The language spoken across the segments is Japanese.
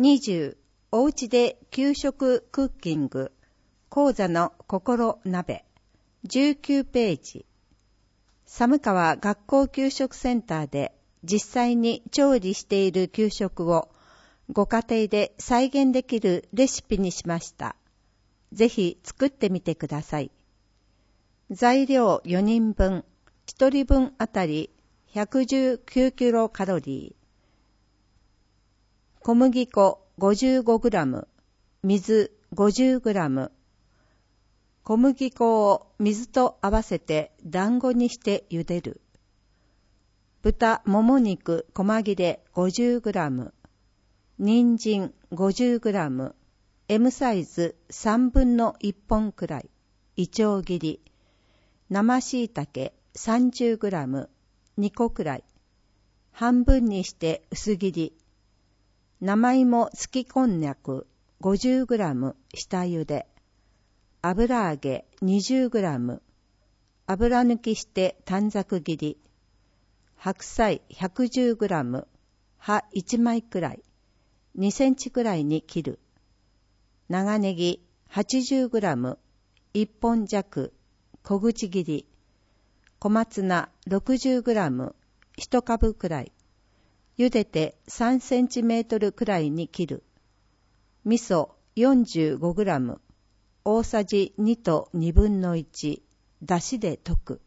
20、おうちで給食クッキング、講座の心鍋。19ページ。寒川学校給食センターで実際に調理している給食をご家庭で再現できるレシピにしました。ぜひ作ってみてください。材料4人分、1人分あたり119キロカロリー。小麦粉 55g、水 50g。小麦粉を水と合わせて団子にして茹でる。豚もも肉細切れ 50g。人参 50g。M サイズ3分の1本くらい。いちょう切り。生椎茸 30g。2個くらい。半分にして薄切り。生芋すきこんにゃく 50g 下茹で。油揚げ 20g。油抜きして短冊切り。白菜 110g。葉1枚くらい。2センチくらいに切る。長ネギ 80g。1本弱。小口切り。小松菜 60g。1株くらい。茹でて3センチメートルくらいに切る。味噌 45g。大さじ2と2分の1。だしで溶く。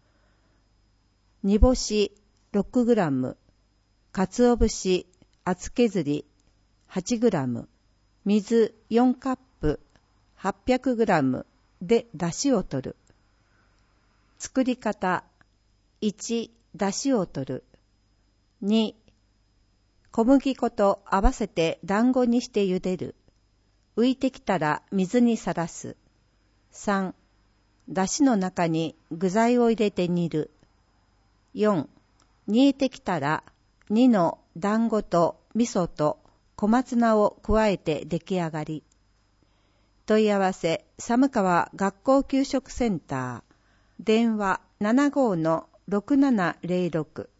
煮干し 6g。鰹節厚削り 8g。水4カップ 800g でだしを取る。作り方。1、だしを取る。2、小麦粉と合わせて団子にして茹でる。浮いてきたら水にさらす。3、だしの中に具材を入れて煮る。4、煮えてきたら2の団子と味噌と小松菜を加えて出来上がり。問い合わせ、寒川学校給食センター。電話 75-6706